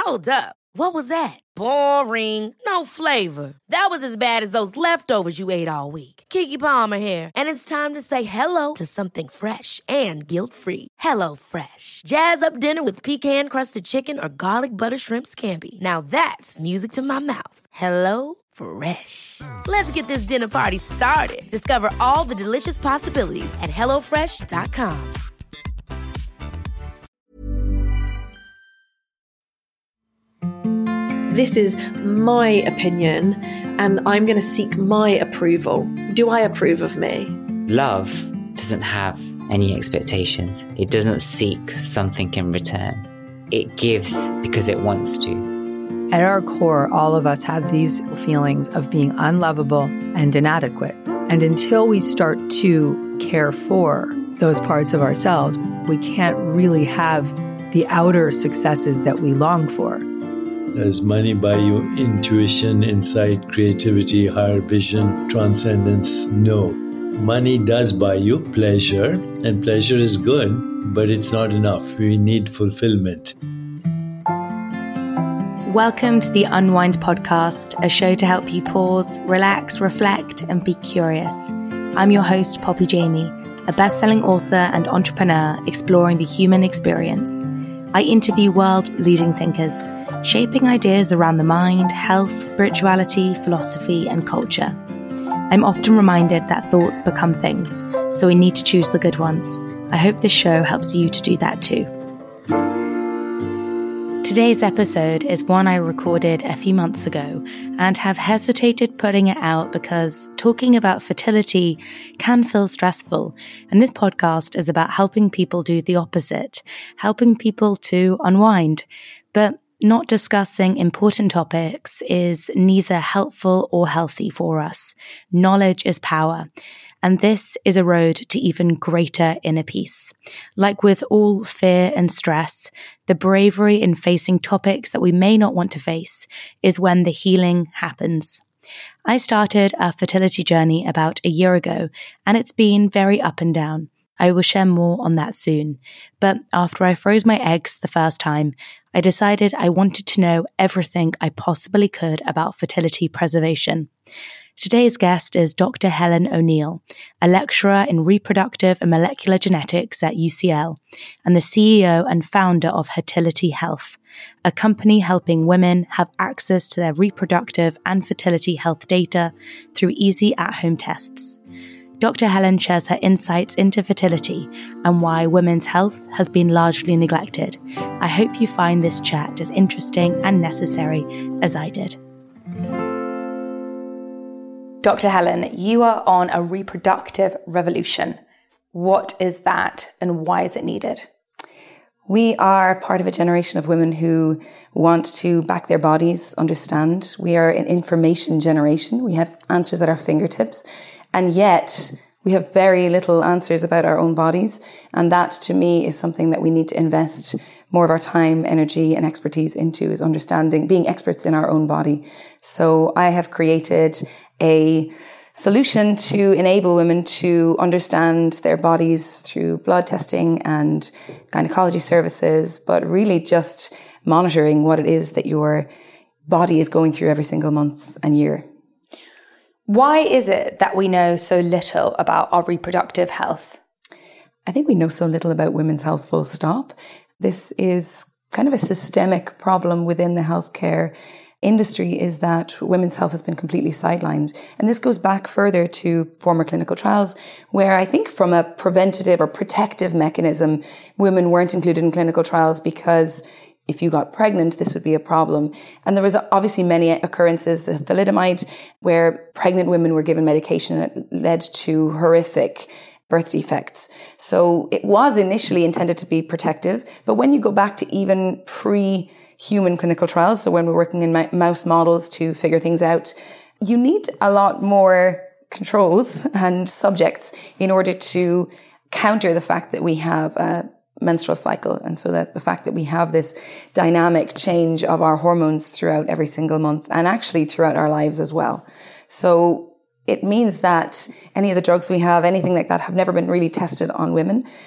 Hold up. What was that? Boring. No flavor. That was as bad as those leftovers you ate all week. Keke Palmer here. And it's time to say hello to something fresh and guilt-free. Hello Fresh. Jazz up dinner with pecan-crusted chicken or garlic butter shrimp scampi. Now that's music to my mouth. Hello Fresh. Let's get this dinner party started. Discover all the delicious possibilities at hellofresh.com. This is my opinion, and I'm going to seek my approval. Do I approve of me? Love doesn't have any expectations. It doesn't seek something in return. It gives because it wants to. At our core, all of us have these feelings of being unlovable and inadequate. And until we start to care for those parts of ourselves, we can't really have the outer successes that we long for. Does money buy you intuition, insight, creativity, higher vision, transcendence? No. Money does buy you pleasure, and pleasure is good, but it's not enough. We need fulfillment. Welcome to the Unwind Podcast, a show to help you pause, relax, reflect, and be curious. I'm your host, Poppy Jamie, a best-selling author and entrepreneur exploring the human experience. I interview world-leading thinkers, shaping ideas around the mind, health, spirituality, philosophy, and culture. I'm often reminded that thoughts become things, so we need to choose the good ones. I hope this show helps you to do that too. Today's episode is one I recorded a few months ago and have hesitated putting it out because talking about fertility can feel stressful. And this podcast is about helping people do the opposite, helping people to unwind. But not discussing important topics is neither helpful or healthy for us. Knowledge is power. And this is a road to even greater inner peace. Like with all fear and stress, the bravery in facing topics that we may not want to face is when the healing happens. I started a fertility journey about a year ago, and it's been very up and down. I will share more on that soon. But after I froze my eggs the first time, I decided I wanted to know everything I possibly could about fertility preservation. Today's guest is Dr. Helen O'Neill, a lecturer in reproductive and molecular genetics at UCL, and the CEO and founder of Hertility Health, a company helping women have access to their reproductive and fertility health data through easy at-home tests. Dr. Helen shares her insights into fertility and why women's health has been largely neglected. I hope you find this chat as interesting and necessary as I did. Dr. Helen, you are on a reproductive revolution. What is that and why is it needed? We are part of a generation of women who want to back their bodies, understand. We are an information generation. We have answers at our fingertips. And yet we have very little answers about our own bodies. And that, to me, is something that we need to invest more of our time, energy, and expertise into, is understanding, being experts in our own body. So I have created a solution to enable women to understand their bodies through blood testing and gynecology services, but really just monitoring what it is that your body is going through every single month and year. Why is it that we know so little about our reproductive health? I think we know so little about women's health, full stop. This is kind of a systemic problem within the healthcare industry, is that women's health has been completely sidelined. And this goes back further to former clinical trials, where I think from a preventative or protective mechanism, women weren't included in clinical trials because if you got pregnant, this would be a problem. And there was obviously many occurrences, the thalidomide, where pregnant women were given medication and it led to horrific birth defects. So it was initially intended to be protective. But when you go back to even pre-human clinical trials, so when we're working in mouse models to figure things out, you need a lot more controls and subjects in order to counter the fact that we have a menstrual cycle. And so that the fact that we have this dynamic change of our hormones throughout every single month and actually throughout our lives as well. So it means that any of the drugs we have, anything like that, have never been really tested on women.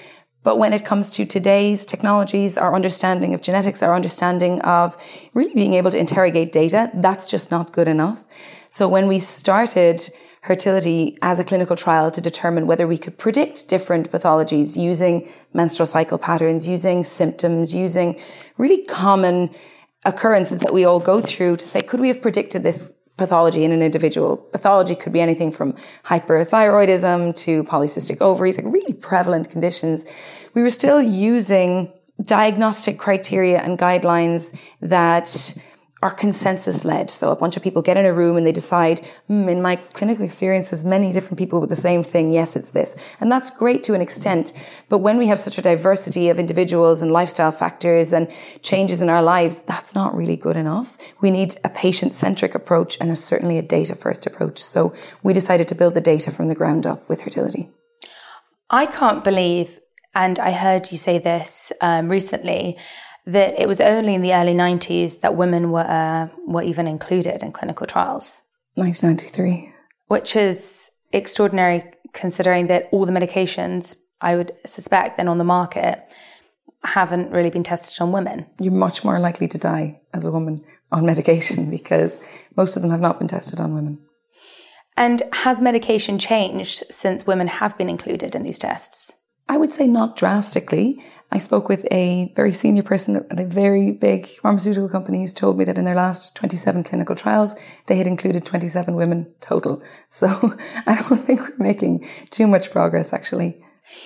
But when it comes to today's technologies, our understanding of genetics, our understanding of really being able to interrogate data, that's just not good enough. So when we started Hertility as a clinical trial to determine whether we could predict different pathologies using menstrual cycle patterns, using symptoms, using really common occurrences that we all go through to say, could we have predicted this pathology in an individual? Pathology could be anything from hyperthyroidism to polycystic ovaries, like really prevalent conditions. We were still using diagnostic criteria and guidelines that are consensus led. So a bunch of people get in a room and they decide, in my clinical experience, there's many different people with the same thing. Yes, it's this. And that's great to an extent. But when we have such a diversity of individuals and lifestyle factors and changes in our lives, that's not really good enough. We need a patient-centric approach and certainly a data-first approach. So we decided to build the data from the ground up with Hertility. I can't believe, and I heard you say this recently, that it was only in the early 90s that women were even included in clinical trials. 1993. Which is extraordinary considering that all the medications, I would suspect, then on the market haven't really been tested on women. You're much more likely to die as a woman on medication because most of them have not been tested on women. And has medication changed since women have been included in these tests? I would say not drastically. I spoke with a very senior person at a very big pharmaceutical company who's told me that in their last 27 clinical trials, they had included 27 women total. So I don't think we're making too much progress, actually.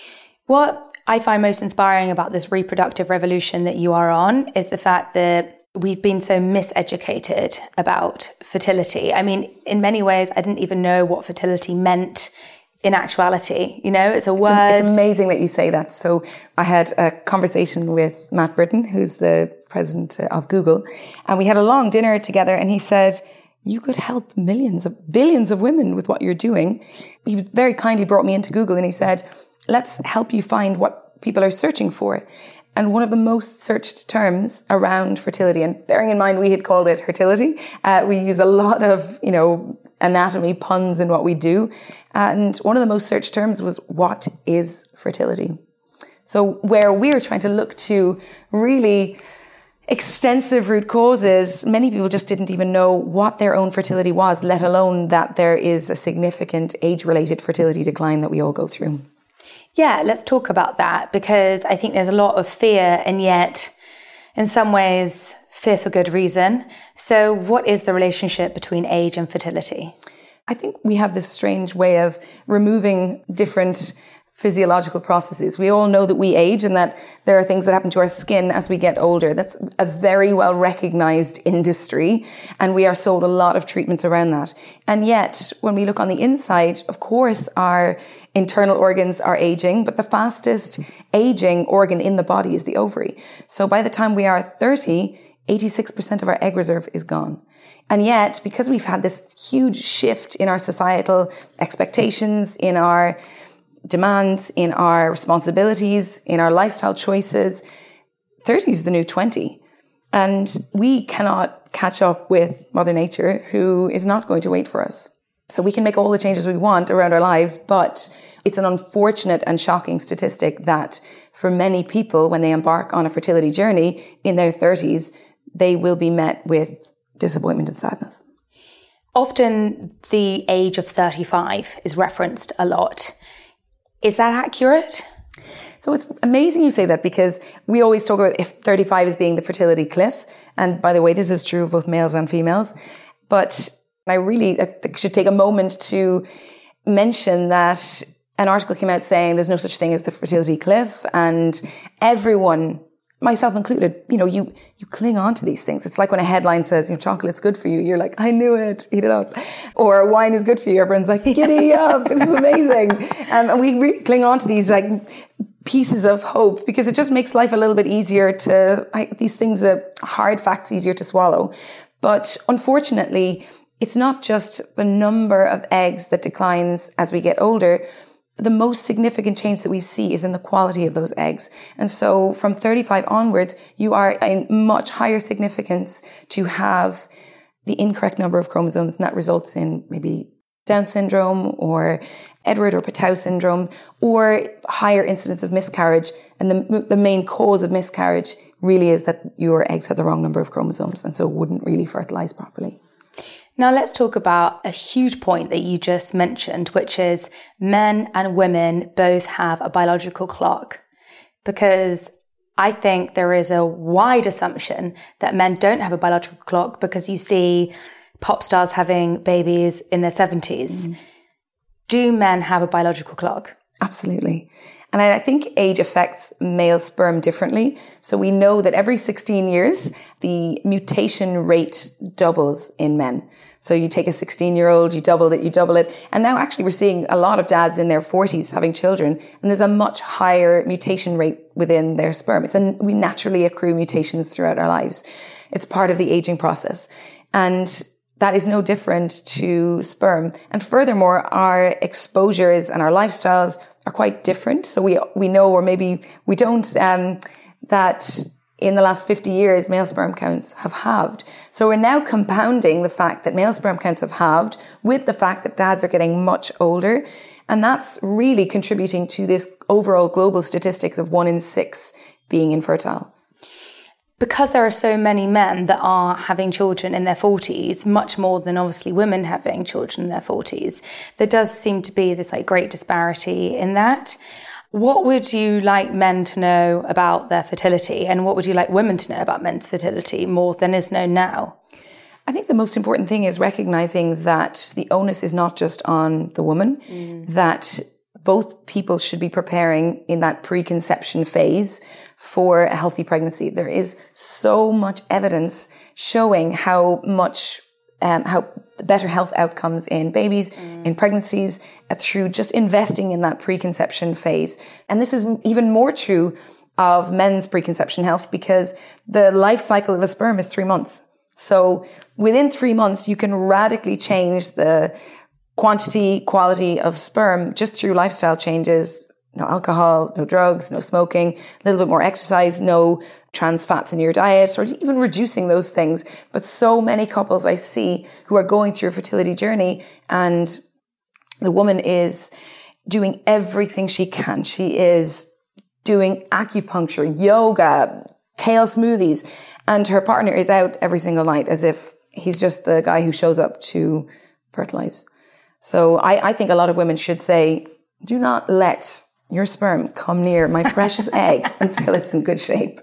What I find most inspiring about this reproductive revolution that you are on is the fact that we've been so miseducated about fertility. I mean, in many ways, I didn't even know what fertility meant in actuality. You know, it's a word. It's amazing that you say that. So I had a conversation with Matt Britton, who's the president of Google, and we had a long dinner together, and he said, you could help billions of women with what you're doing. He was very kindly brought me into Google and he said, let's help you find what people are searching for. And one of the most searched terms around fertility, and bearing in mind we had called it Hertility, we use a lot of, anatomy puns in what we do. And one of the most searched terms was, what is fertility? So where we're trying to look to really extensive root causes, many people just didn't even know what their own fertility was, let alone that there is a significant age-related fertility decline that we all go through. Yeah, let's talk about that, because I think there's a lot of fear, and yet in some ways fear for good reason. So what is the relationship between age and fertility? I think we have this strange way of removing different physiological processes. We all know that we age and that there are things that happen to our skin as we get older. That's a very well recognized industry, and we are sold a lot of treatments around that. And yet, when we look on the inside, of course, our internal organs are aging, but the fastest aging organ in the body is the ovary. So by the time we are 30, 86% of our egg reserve is gone. And yet, because we've had this huge shift in our societal expectations, in our demands, in our responsibilities, in our lifestyle choices, 30 is the new 20. And we cannot catch up with Mother Nature, who is not going to wait for us. So we can make all the changes we want around our lives, but it's an unfortunate and shocking statistic that for many people, when they embark on a fertility journey in their 30s, they will be met with disappointment and sadness. Often the age of 35 is referenced a lot. Is that accurate? So it's amazing you say that, because we always talk about if 35 as being the fertility cliff. And by the way, this is true of both males and females. But I really should take a moment to mention that an article came out saying there's no such thing as the fertility cliff, and everyone, myself included, you cling on to these things. It's like when a headline says, chocolate's good for you. You're like, I knew it, eat it up. Or wine is good for you. Everyone's like, giddy up, this is amazing. And we really cling on to these pieces of hope, because it just makes life a little bit easier these things are hard facts, easier to swallow. But unfortunately, it's not just the number of eggs that declines as we get older. The most significant change that we see is in the quality of those eggs. And so from 35 onwards, you are a much higher significance to have the incorrect number of chromosomes, and that results in maybe Down syndrome or Edward or Patau syndrome, or higher incidence of miscarriage. And the main cause of miscarriage really is that your eggs have the wrong number of chromosomes and so wouldn't really fertilize properly. Now let's talk about a huge point that you just mentioned, which is men and women both have a biological clock. Because I think there is a wide assumption that men don't have a biological clock because you see pop stars having babies in their 70s. Do men have a biological clock? Absolutely. And I think age affects male sperm differently. So we know that every 16 years, the mutation rate doubles in men. So you take a 16-year-old, you double it. And now actually we're seeing a lot of dads in their 40s having children, and there's a much higher mutation rate within their sperm. We naturally accrue mutations throughout our lives. It's part of the aging process. And that is no different to sperm. And furthermore, our exposures and our lifestyles are quite different. So we know, or maybe we don't, that in the last 50 years, male sperm counts have halved. So we're now compounding the fact that male sperm counts have halved with the fact that dads are getting much older. And that's really contributing to this overall global statistics of 1 in 6 being infertile. Because there are so many men that are having children in their 40s, much more than obviously women having children in their 40s, there does seem to be this great disparity in that. What would you like men to know about their fertility, and what would you like women to know about men's fertility more than is known now? I think the most important thing is recognizing that the onus is not just on the woman, that both people should be preparing in that preconception phase for a healthy pregnancy. There is so much evidence showing how better health outcomes in babies, in pregnancies, through just investing in that preconception phase. And this is even more true of men's preconception health because the life cycle of a sperm is 3 months. So within 3 months, you can radically change the quantity, quality of sperm just through lifestyle changes. No alcohol, no drugs, no smoking, a little bit more exercise, no trans fats in your diet, or even reducing those things. But so many couples I see who are going through a fertility journey, and the woman is doing everything she can. She is doing acupuncture, yoga, kale smoothies, and her partner is out every single night as if he's just the guy who shows up to fertilize. So I think a lot of women should say, do not let your sperm come near my precious egg until it's in good shape.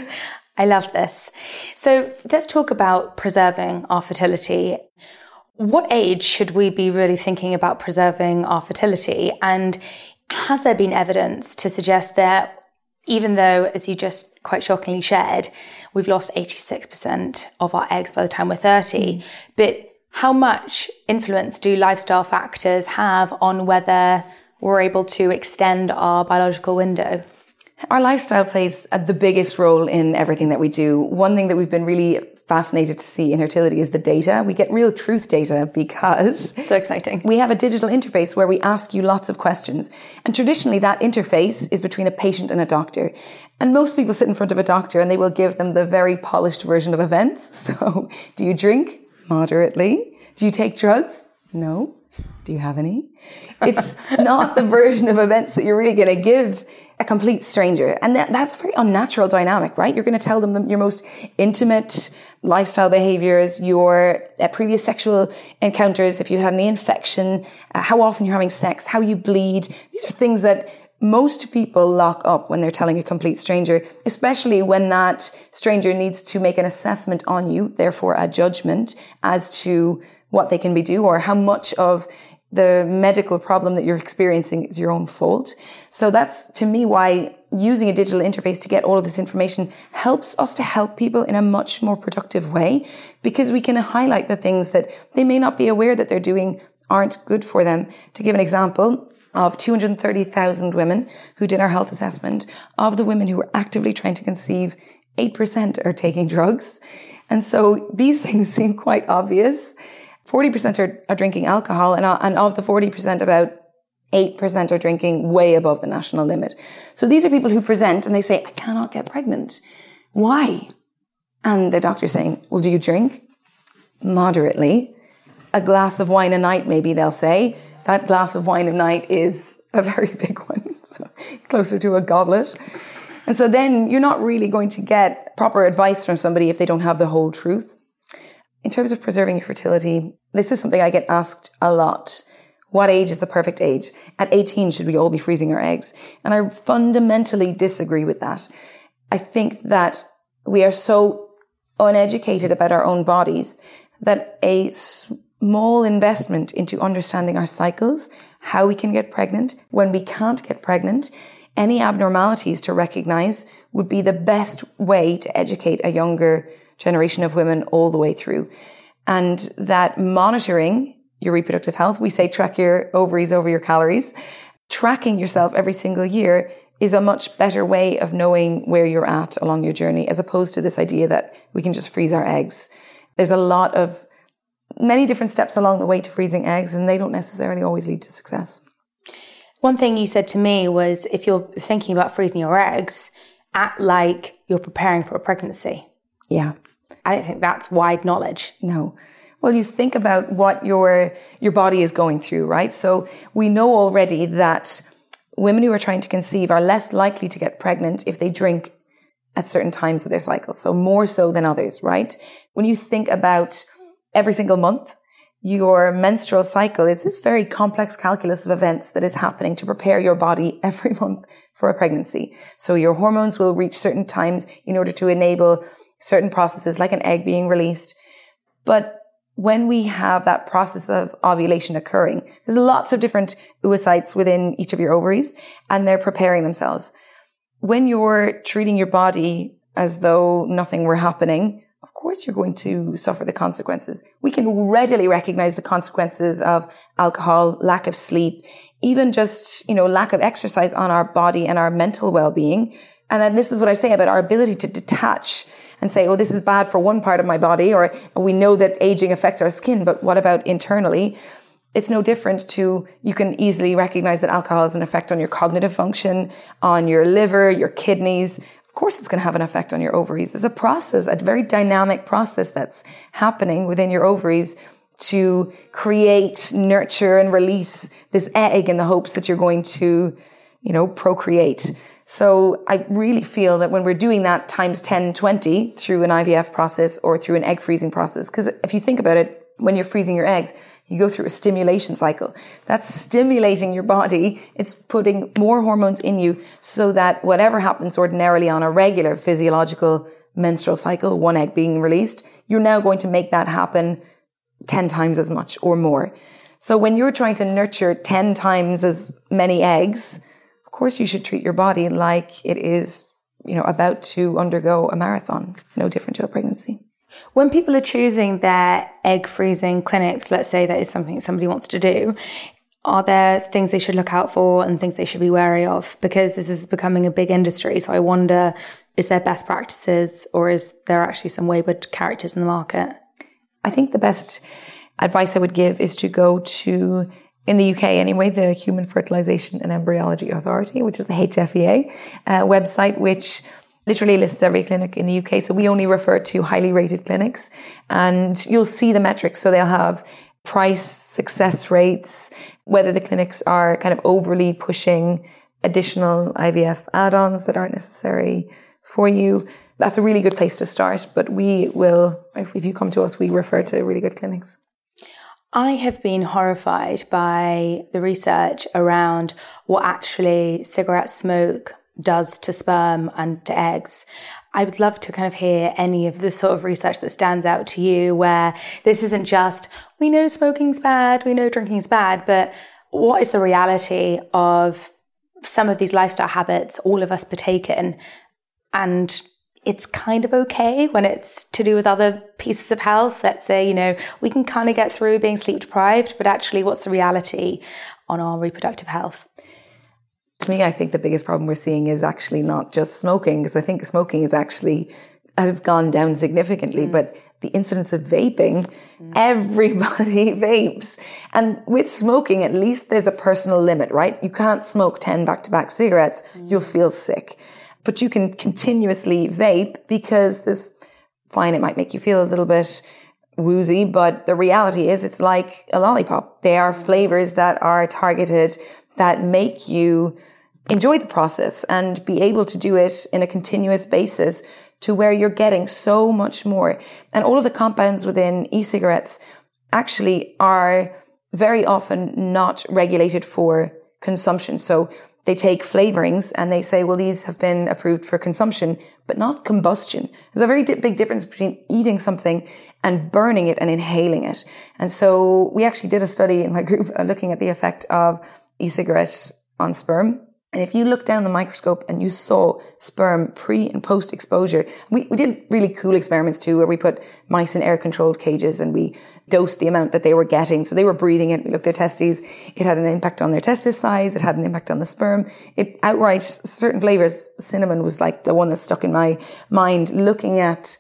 I love this. So let's talk about preserving our fertility. What age should we be really thinking about preserving our fertility? And has there been evidence to suggest that even though, as you just quite shockingly shared, we've lost 86% of our eggs by the time we're 30, but how much influence do lifestyle factors have on whether we're able to extend our biological window? Our lifestyle plays the biggest role in everything that we do. One thing that we've been really fascinated to see in fertility is the data. We get real truth data because so exciting. We have a digital interface where we ask you lots of questions. And traditionally that interface is between a patient and a doctor. And most people sit in front of a doctor and they will give them the very polished version of events. So, do you drink? Moderately. Do you take drugs? No. Do you have any? It's not the version of events that you're really going to give a complete stranger. And that's a very unnatural dynamic, right? You're going to tell them your most intimate lifestyle behaviors, your previous sexual encounters, if you had any infection, how often you're having sex, how you bleed. These are things that most people lock up when they're telling a complete stranger, especially when that stranger needs to make an assessment on you, therefore a judgment as to what they can do or how much of the medical problem that you're experiencing is your own fault. So that's, to me, why using a digital interface to get all of this information helps us to help people in a much more productive way, because we can highlight the things that they may not be aware that they're doing aren't good for them. To give an example, of 230,000 women who did our health assessment, of the women who were actively trying to conceive, 8% are taking drugs. And so these things seem quite obvious. 40% are drinking alcohol, and of the 40%, about 8% are drinking way above the national limit. So these are people who present and they say, I cannot get pregnant. Why? And the doctor's saying, well, do you drink? Moderately. a glass of wine a night, maybe they'll say. That glass of wine a night is a very big one, so closer to a goblet. And so then you're not really going to get proper advice from somebody if they don't have the whole truth. In terms of preserving your fertility, this is something I get asked a lot. What age is the perfect age? At 18, should we all be freezing our eggs? And I fundamentally disagree with that. I think that we are so uneducated about our own bodies that a small investment into understanding our cycles, how we can get pregnant, when we can't get pregnant, any abnormalities to recognize would be the best way to educate a younger generation of women all the way through. And that monitoring your reproductive health, we say track your ovaries over your calories. Tracking yourself every single year is a much better way of knowing where you're at along your journey, as opposed to this idea that we can just freeze our eggs. There's many different steps along the way to freezing eggs, and they don't necessarily always lead to success. One thing you said to me was, if you're thinking about freezing your eggs, act like you're preparing for a pregnancy. Yeah. I don't think that's wide knowledge. No. Well, you think about what your body is going through, right? So we know already that women who are trying to conceive are less likely to get pregnant if they drink at certain times of their cycle. So more so than others, right? When you think about every single month, your menstrual cycle is this very complex calculus of events that is happening to prepare your body every month for a pregnancy. So your hormones will reach certain times in order to enable certain processes like an egg being released. But when we have that process of ovulation occurring, there's lots of different oocytes within each of your ovaries, and they're preparing themselves. When you're treating your body as though nothing were happening, of course you're going to suffer the consequences. We can readily recognize the consequences of alcohol, lack of sleep, even just, lack of exercise on our body and our mental well-being. And then this is what I say about our ability to detach and say, oh, this is bad for one part of my body, or we know that aging affects our skin, but what about internally? It's no different to, you can easily recognize that alcohol has an effect on your cognitive function, on your liver, your kidneys. Of course, it's going to have an effect on your ovaries. There's a process, a very dynamic process that's happening within your ovaries to create, nurture, and release this egg in the hopes that you're going to, procreate. So I really feel that when we're doing that times 10, 20 through an IVF process or through an egg freezing process, because if you think about it, when you're freezing your eggs, you go through a stimulation cycle. That's stimulating your body. It's putting more hormones in you so that whatever happens ordinarily on a regular physiological menstrual cycle, one egg being released, you're now going to make that happen 10 times as much or more. So when you're trying to nurture 10 times as many eggs, of course you should treat your body like it is, about to undergo a marathon, no different to a pregnancy. When people are choosing their egg freezing clinics, let's say that is something somebody wants to do, are there things they should look out for and things they should be wary of? Because this is becoming a big industry. So I wonder, is there best practices, or is there actually some wayward characters in the market? I think the best advice I would give is to go to, in the UK anyway, the Human Fertilization and Embryology Authority, which is the HFEA website, which literally lists every clinic in the UK. So we only refer to highly rated clinics, and you'll see the metrics. So they'll have price, success rates, whether the clinics are kind of overly pushing additional IVF add-ons that aren't necessary for you. That's a really good place to start. But we will, if you come to us, we refer to really good clinics. I have been horrified by the research around what actually cigarette smoke does to sperm and to eggs. I would love to kind of hear any of the sort of research that stands out to you, where this isn't just, we know smoking's bad, we know drinking's bad, but what is the reality of some of these lifestyle habits all of us partake in? And it's kind of okay when it's to do with other pieces of health. Let's say, we can kind of get through being sleep deprived, but actually what's the reality on our reproductive health? To me, I think the biggest problem we're seeing is actually not just smoking, because I think smoking has gone down significantly, but the incidence of vaping, everybody vapes. And with smoking, at least there's a personal limit, right? You can't smoke 10 back-to-back cigarettes, you'll feel sick. But you can continuously vape because it might make you feel a little bit woozy, but the reality is it's like a lollipop. They are flavors that are targeted, that make you enjoy the process and be able to do it in a continuous basis to where you're getting so much more. And all of the compounds within e-cigarettes actually are very often not regulated for consumption. So they take flavorings and they say, well, these have been approved for consumption, but not combustion. There's a very big difference between eating something and burning it and inhaling it. And so we actually did a study in my group looking at the effect of e-cigarettes on sperm. And if you look down the microscope and you saw sperm pre and post exposure, we did really cool experiments too, where we put mice in air controlled cages and we dosed the amount that they were getting. So they were breathing it. We looked at their testes. It had an impact on their testis size. It had an impact on the sperm. It outright, certain flavors, cinnamon was like the one that stuck in my mind, looking at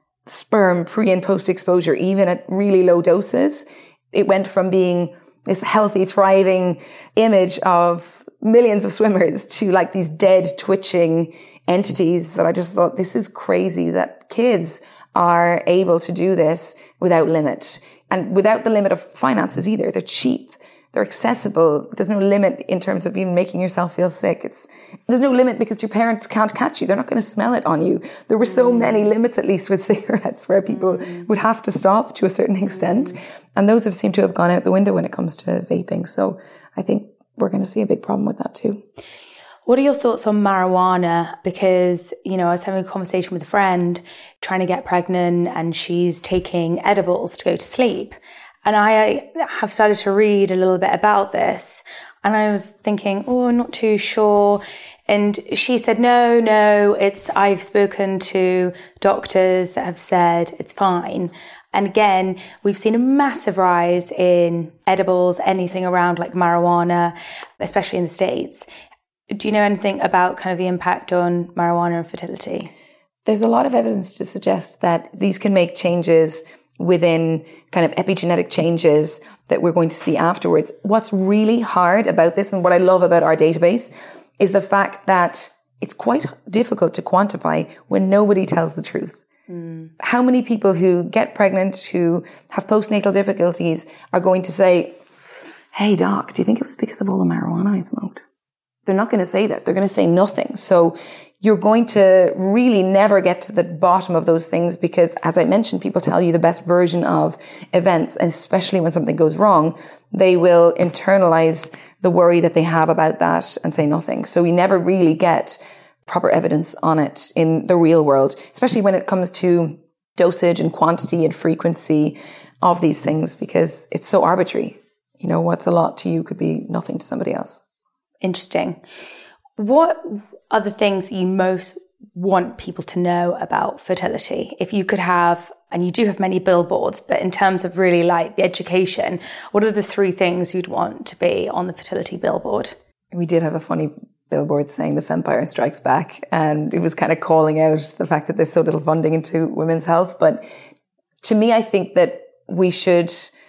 sperm pre and post exposure, even at really low doses. It went from being this healthy, thriving image of millions of swimmers to like these dead, twitching entities that I just thought, this is crazy that kids are able to do this without limit and without the limit of finances either. They're cheap. They're accessible. There's no limit in terms of even making yourself feel sick. There's no limit because your parents can't catch you. They're not going to smell it on you. There were so many limits, at least with cigarettes, where people would have to stop to a certain extent. And those have seemed to have gone out the window when it comes to vaping. So I think we're going to see a big problem with that too. What are your thoughts on marijuana? Because, I was having a conversation with a friend trying to get pregnant and she's taking edibles to go to sleep. And I have started to read a little bit about this and I was thinking, I'm not too sure. And she said, no, I've spoken to doctors that have said it's fine. And again, we've seen a massive rise in edibles, anything around like marijuana, especially in the States. Do you know anything about kind of the impact on marijuana and fertility? There's a lot of evidence to suggest that these can make changes within kind of epigenetic changes that we're going to see afterwards. What's really hard about this and what I love about our database is the fact that it's quite difficult to quantify when nobody tells the truth. How many people who get pregnant, who have postnatal difficulties are going to say, hey doc, do you think it was because of all the marijuana I smoked? They're not going to say that. They're going to say nothing. So you're going to really never get to the bottom of those things because, as I mentioned, people tell you the best version of events, and especially when something goes wrong, they will internalize the worry that they have about that and say nothing. So we never really get proper evidence on it in the real world, especially when it comes to dosage and quantity and frequency of these things, because it's so arbitrary. What's a lot to you could be nothing to somebody else. Interesting. What are the things you most want people to know about fertility? If you could have, and you do have many billboards, but in terms of really like the education, what are the 3 things you'd want to be on the fertility billboard? We did have a funny billboard saying the Fempire Strikes Back, and it was kind of calling out the fact that there's so little funding into women's health. But to me, I think that we should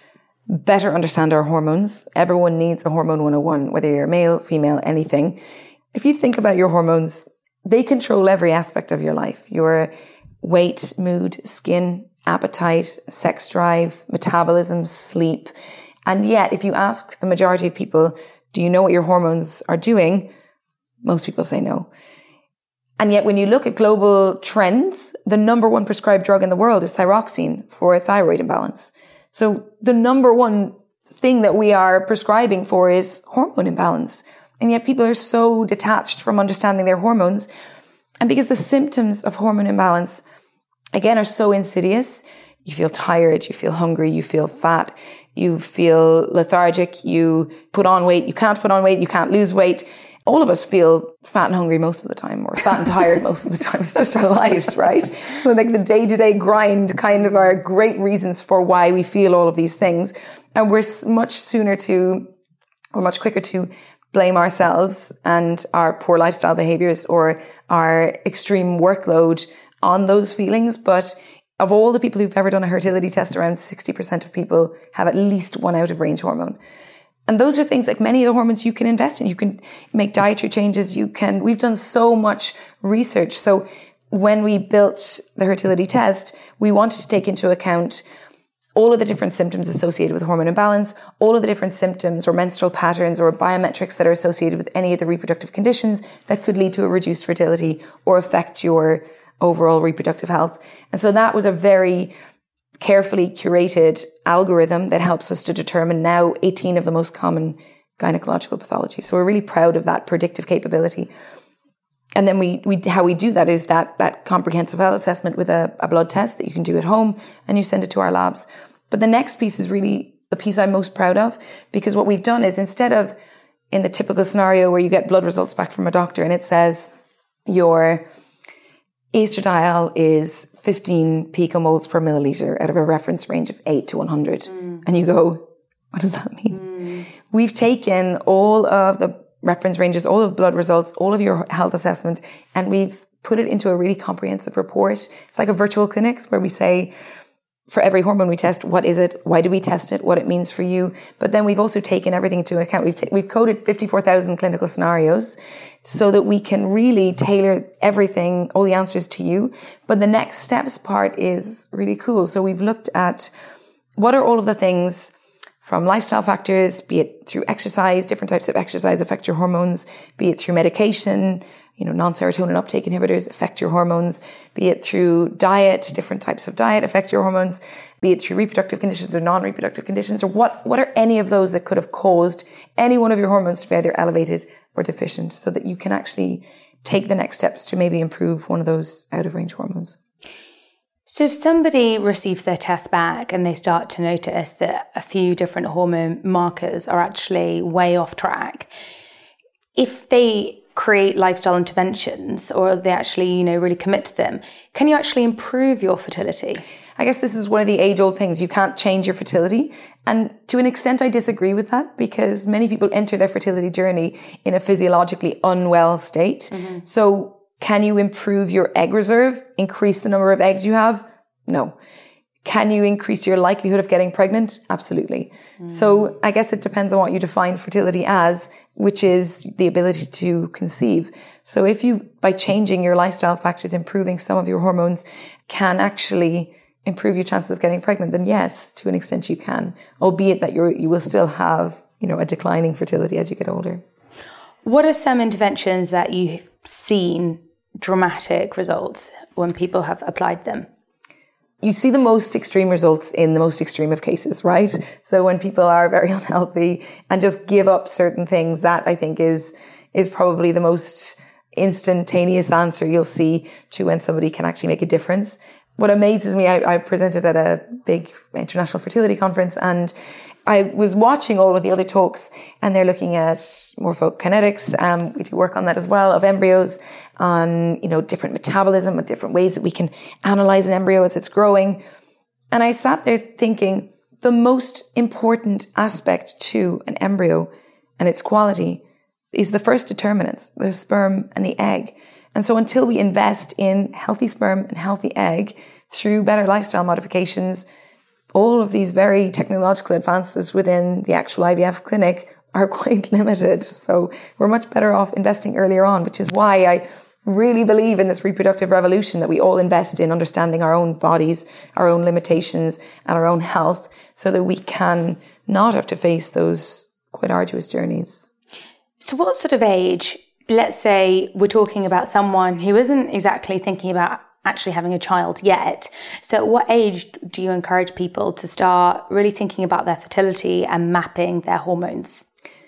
better understand our hormones. Everyone needs a hormone 101, whether you're male, female, anything. If you think about your hormones, they control every aspect of your life. Your weight, mood, skin, appetite, sex drive, metabolism, sleep. And yet, if you ask the majority of people, do you know what your hormones are doing? Most people say no. And yet when you look at global trends, the number 1 prescribed drug in the world is thyroxine for a thyroid imbalance. So the number 1 thing that we are prescribing for is hormone imbalance. And yet people are so detached from understanding their hormones. And because the symptoms of hormone imbalance, again, are so insidious, you feel tired, you feel hungry, you feel fat, you feel lethargic, you put on weight, you can't put on weight, you can't lose weight. All of us feel fat and hungry most of the time, or fat and tired most of the time. It's just our lives, right? Like the day-to-day grind kind of are great reasons for why we feel all of these things. And we're much quicker to blame ourselves and our poor lifestyle behaviors or our extreme workload on those feelings. But of all the people who've ever done a fertility test, around 60% of people have at least one out of range hormone. And those are things like many of the hormones you can invest in. You can make dietary changes. We've done so much research. So when we built the fertility test, we wanted to take into account all of the different symptoms associated with hormone imbalance, all of the different symptoms or menstrual patterns or biometrics that are associated with any of the reproductive conditions that could lead to a reduced fertility or affect your overall reproductive health. And so that was a very carefully curated algorithm that helps us to determine now 18 of the most common gynecological pathologies. So we're really proud of that predictive capability. And then we how we do that is that comprehensive health assessment with a blood test that you can do at home, and you send it to our labs. But the next piece is really the piece I'm most proud of, because what we've done is, instead of in the typical scenario where you get blood results back from a doctor and it says your estradiol is 15 picomoles per milliliter out of a reference range of 8 to 100. And you go, what does that mean? We've taken all of the reference ranges, all of blood results, all of your health assessment, and we've put it into a really comprehensive report. It's like a virtual clinic where we say, for every hormone we test, what is it? Why do we test it? What it means for you? But then we've also taken everything into account. We've coded 54,000 clinical scenarios so that we can really tailor everything, all the answers to you. But the next steps part is really cool. So we've looked at what are all of the things from lifestyle factors, be it through exercise, different types of exercise affect your hormones, be it through medication, non-serotonin uptake inhibitors affect your hormones, be it through diet, different types of diet affect your hormones, be it through reproductive conditions or non-reproductive conditions, or what are any of those that could have caused any one of your hormones to be either elevated or deficient, so that you can actually take the next steps to maybe improve one of those out-of-range hormones. So if somebody receives their test back and they start to notice that a few different hormone markers are actually way off track, if they create lifestyle interventions or they actually, really commit to them, can you actually improve your fertility? I guess this is one of the age-old things. You can't change your fertility. And to an extent, I disagree with that, because many people enter their fertility journey in a physiologically unwell state. Mm-hmm. So can you improve your egg reserve, increase the number of eggs you have? No. Can you increase your likelihood of getting pregnant? Absolutely. So I guess it depends on what you define fertility as, which is the ability to conceive. So if you, by changing your lifestyle factors, improving some of your hormones, can actually improve your chances of getting pregnant, then yes, to an extent you can, albeit that you will still have, a declining fertility as you get older. What are some interventions that you've seen dramatic results when people have applied them? You see the most extreme results in the most extreme of cases, right? So when people are very unhealthy and just give up certain things, that I think is probably the most instantaneous answer you'll see to when somebody can actually make a difference. What amazes me, I presented at a big international fertility conference, and I was watching all of the other talks, and they're looking at morphokinetics. We do work on that as well, of embryos, on, different metabolism, and different ways that we can analyze an embryo as it's growing. And I sat there thinking, the most important aspect to an embryo and its quality is the first determinants, the sperm and the egg. And so until we invest in healthy sperm and healthy egg through better lifestyle modifications, all of these very technological advances within the actual IVF clinic are quite limited. So we're much better off investing earlier on, which is why I really believe in this reproductive revolution, that we all invest in understanding our own bodies, our own limitations, and our own health, so that we can not have to face those quite arduous journeys. So what sort of age, let's say we're talking about someone who isn't exactly thinking about actually having a child yet. So at what age do you encourage people to start really thinking about their fertility and mapping their hormones?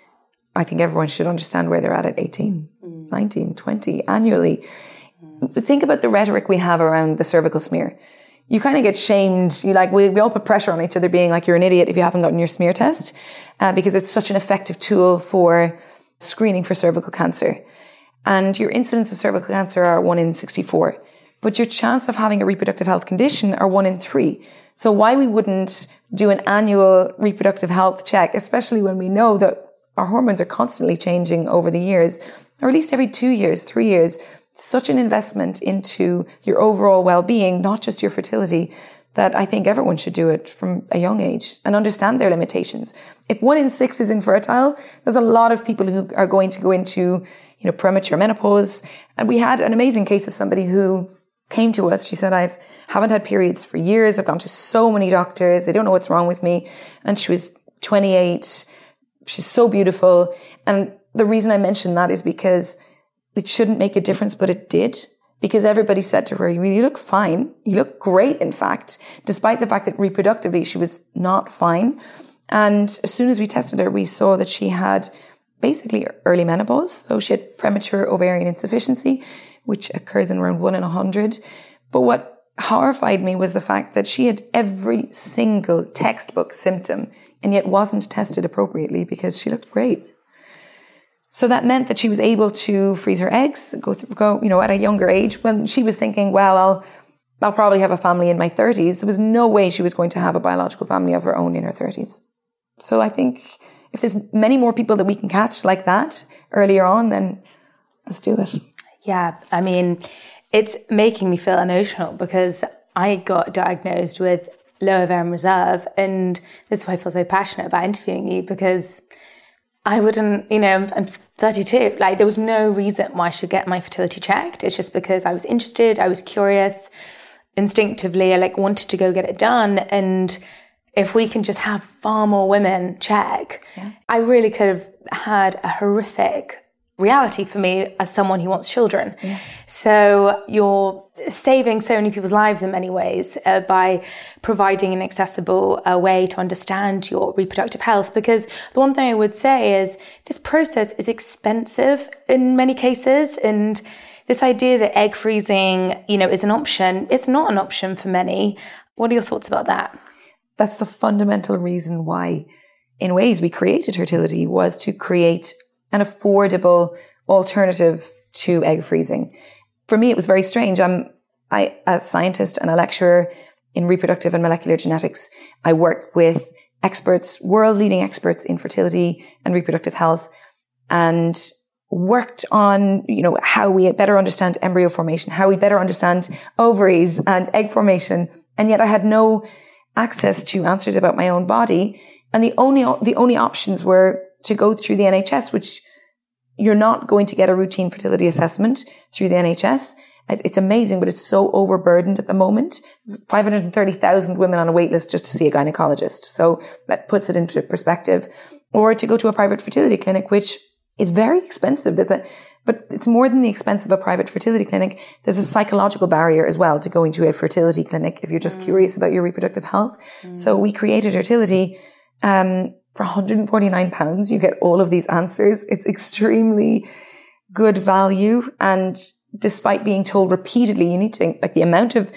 I think everyone should understand where they're at 18, 19, 20, annually. Think about the rhetoric we have around the cervical smear. You kind of get shamed. We all put pressure on each other, being like, you're an idiot if you haven't gotten your smear test, because it's such an effective tool for screening for cervical cancer. And your incidence of cervical cancer are 1 in 64. But your chance of having a reproductive health condition are 1 in 3. So why we wouldn't do an annual reproductive health check, especially when we know that our hormones are constantly changing over the years, or at least every 2 years, 3 years. Such an investment into your overall well-being, not just your fertility, that I think everyone should do it from a young age and understand their limitations. If 1 in 6 is infertile, there's a lot of people who are going to go into, premature menopause. And we had an amazing case of somebody who came to us. She said, I haven't had periods for years. I've gone to so many doctors. They don't know what's wrong with me. And she was 28. She's so beautiful. And the reason I mention that is because it shouldn't make a difference, but it did. Because everybody said to her, you look fine. You look great, in fact, despite the fact that reproductively she was not fine. And as soon as we tested her, we saw that she had basically early menopause. So she had premature ovarian insufficiency, which occurs in around 1 in 100. But what horrified me was the fact that she had every single textbook symptom and yet wasn't tested appropriately because she looked great. So that meant that she was able to freeze her eggs, go at a younger age, when she was thinking, well, I'll probably have a family in my 30s. There was no way she was going to have a biological family of her own in her 30s. So I think if there's many more people that we can catch like that earlier on, then let's do it. Yeah, I mean, it's making me feel emotional because I got diagnosed with low ovarian reserve, and this is why I feel so passionate about interviewing you, because I wouldn't, I'm 32. Like, there was no reason why I should get my fertility checked. It's just because I was interested, I was curious, instinctively, I wanted to go get it done. And if we can just have far more women check, I really could have had a horrific reality for me as someone who wants children. Yeah. So you're saving so many people's lives in many ways by providing an accessible way to understand your reproductive health. Because the one thing I would say is this process is expensive in many cases. And this idea that egg freezing, is an option, it's not an option for many. What are your thoughts about that? That's the fundamental reason why, in ways, we created Hertility, was to create an affordable alternative to egg freezing. For me, it was very strange. As a scientist and a lecturer in reproductive and molecular genetics, I work with experts, world-leading experts in fertility and reproductive health, and worked on, how we better understand embryo formation, how we better understand ovaries and egg formation. And yet I had no access to answers about my own body. And the only options were to go through the NHS, which you're not going to get a routine fertility assessment through the NHS. It's amazing, but it's so overburdened at the moment. There's 530,000 women on a wait list just to see a gynecologist. So that puts it into perspective. Or to go to a private fertility clinic, which is very expensive. But it's more than the expense of a private fertility clinic. There's a psychological barrier as well to going to a fertility clinic if you're just curious about your reproductive health. So we created Hertility, for £149, you get all of these answers. It's extremely good value. And despite being told repeatedly, you need to, the amount of,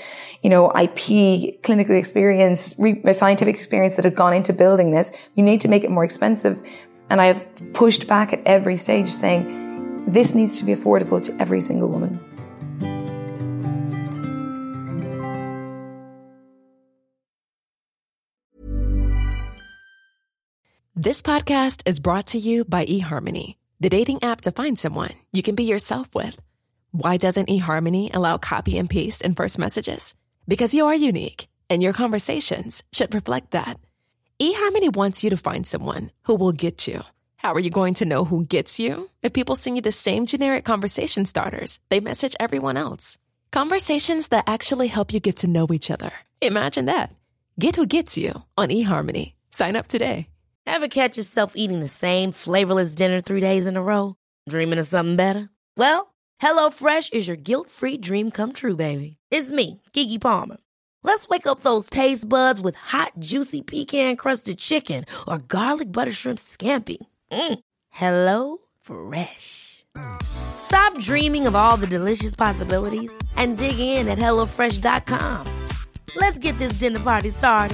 IP, clinical experience, scientific experience that had gone into building this, you need to make it more expensive. And I've pushed back at every stage saying, this needs to be affordable to every single woman. This podcast is brought to you by eHarmony, the dating app to find someone you can be yourself with. Why doesn't eHarmony allow copy and paste in first messages? Because you are unique, and your conversations should reflect that. eHarmony wants you to find someone who will get you. How are you going to know who gets you? If people send you the same generic conversation starters they message everyone else. Conversations that actually help you get to know each other. Imagine that. Get who gets you on eHarmony. Sign up today. Ever catch yourself eating the same flavorless dinner 3 days in a row? Dreaming of something better? Well, HelloFresh is your guilt-free dream come true, baby. It's me, Keke Palmer. Let's wake up those taste buds with hot, juicy pecan-crusted chicken or garlic butter shrimp scampi. Hello Fresh. Stop dreaming of all the delicious possibilities and dig in at HelloFresh.com. Let's get this dinner party started.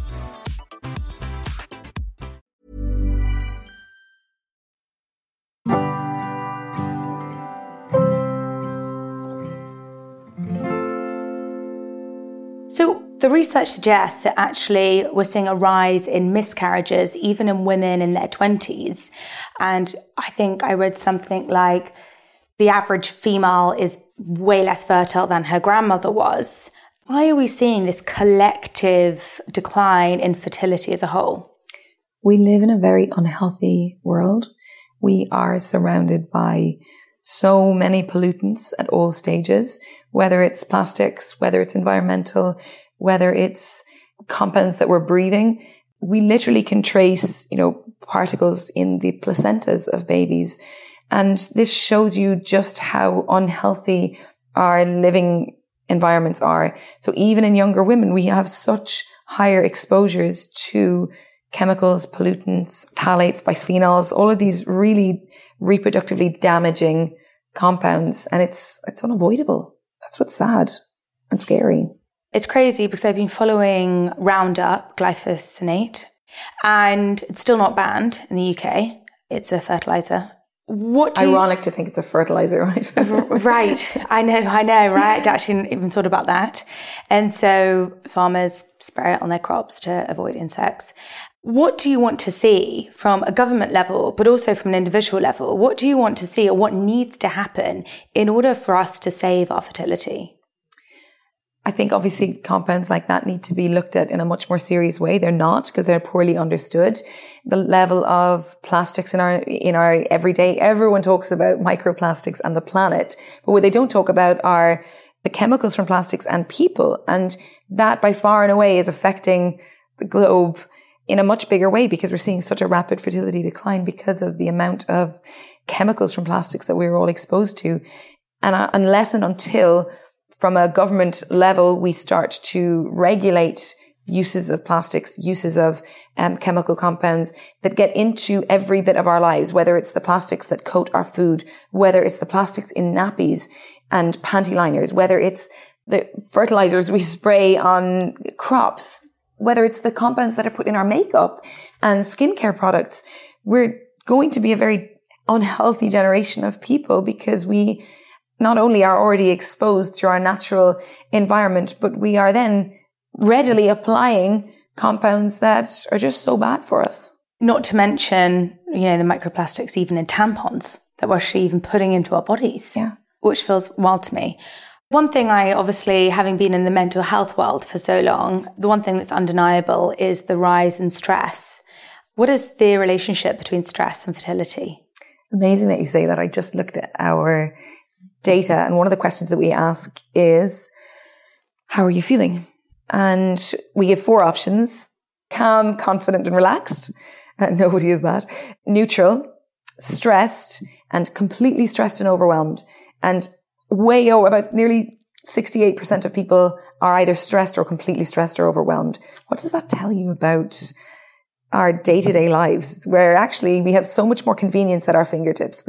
So the research suggests that actually we're seeing a rise in miscarriages, even in women in their 20s. And I think I read something like the average female is way less fertile than her grandmother was. Why are we seeing this collective decline in fertility as a whole? We live in a very unhealthy world. We are surrounded by so many pollutants at all stages, whether it's plastics, whether it's environmental, whether it's compounds that we're breathing. We literally can trace, particles in the placentas of babies. And this shows you just how unhealthy our living environments are. So even in younger women, we have such higher exposures to chemicals, pollutants, phthalates, bisphenols, all of these really reproductively damaging compounds. And it's unavoidable. That's what's sad and scary. It's crazy because I've been following Roundup, glyphosate, and it's still not banned in the UK. It's a fertilizer. Ironic to think it's a fertilizer, right? Right. I know, right? I actually didn't even thought about that. And so farmers spray it on their crops to avoid insects. What do you want to see from a government level, but also from an individual level? What do you want to see, or what needs to happen in order for us to save our fertility? I think obviously compounds like that need to be looked at in a much more serious way. They're not, because they're poorly understood. The level of plastics in our everyday, everyone talks about microplastics and the planet, but what they don't talk about are the chemicals from plastics and people. And that by far and away is affecting the globe in a much bigger way, because we're seeing such a rapid fertility decline because of the amount of chemicals from plastics that we're all exposed to. And unless and until from a government level, we start to regulate uses of plastics, uses of chemical compounds that get into every bit of our lives, whether it's the plastics that coat our food, whether it's the plastics in nappies and panty liners, whether it's the fertilizers we spray on crops, whether it's the compounds that are put in our makeup and skincare products. We're going to be a very unhealthy generation of people because we not only are already exposed through our natural environment, but we are then readily applying compounds that are just so bad for us. Not to mention, the microplastics even in tampons that we're actually even putting into our bodies, which feels wild to me. One thing I obviously, having been in the mental health world for so long, the one thing that's undeniable is the rise in stress. What is the relationship between stress and fertility? Amazing that you say that. I just looked at our data, and one of the questions that we ask is, how are you feeling? And we give 4 options: calm, confident and relaxed. Nobody is that. Neutral, stressed, and completely stressed and overwhelmed. And about nearly 68% of people are either stressed or completely stressed or overwhelmed. What does that tell you about our day-to-day lives, where actually we have so much more convenience at our fingertips?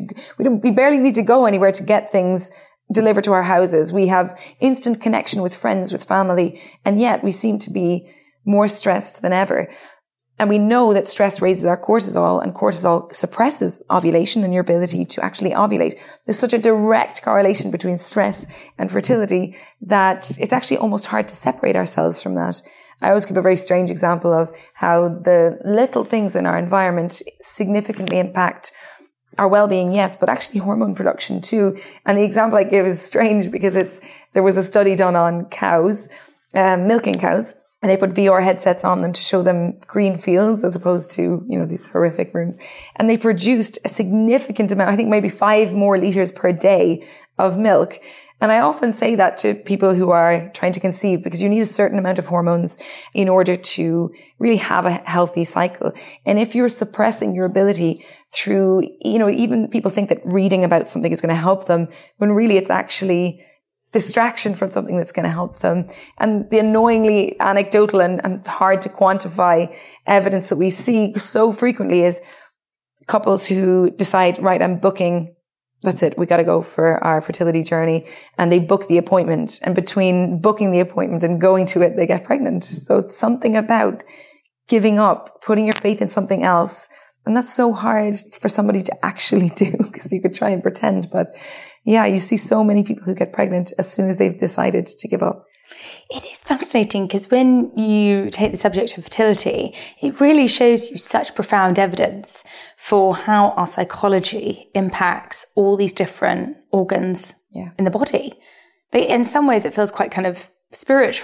We barely need to go anywhere to get things delivered to our houses. We have instant connection with friends, with family, and yet we seem to be more stressed than ever. And we know that stress raises our cortisol, and cortisol suppresses ovulation and your ability to actually ovulate. There's such a direct correlation between stress and fertility that it's actually almost hard to separate ourselves from that. I always give a very strange example of how the little things in our environment significantly impact our well-being, yes, but actually hormone production too. And the example I give is strange because there was a study done on cows, milking cows, and they put VR headsets on them to show them green fields as opposed to, these horrific rooms. And they produced a significant amount, I think maybe 5 more liters per day of milk. And I often say that to people who are trying to conceive, because you need a certain amount of hormones in order to really have a healthy cycle. And if you're suppressing your ability through, even people think that reading about something is going to help them, when really it's actually distraction from something that's going to help them. And the annoyingly anecdotal and hard to quantify evidence that we see so frequently is couples who decide, right, I'm booking, that's it, we got to go for our fertility journey. And they book the appointment. And between booking the appointment and going to it, they get pregnant. So it's something about giving up, putting your faith in something else. And that's so hard for somebody to actually do, because you could try and pretend. But yeah, you see so many people who get pregnant as soon as they've decided to give up. It is fascinating because when you take the subject of fertility, it really shows you such profound evidence for how our psychology impacts all these different organs in the body. In some ways, it feels quite kind of spiritual.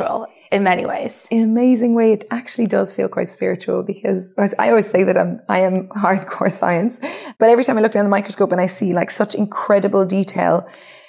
in many ways. In an amazing way, it actually does feel quite spiritual, because I always say that I am hardcore science, but every time I look down the microscope and I see like such incredible detail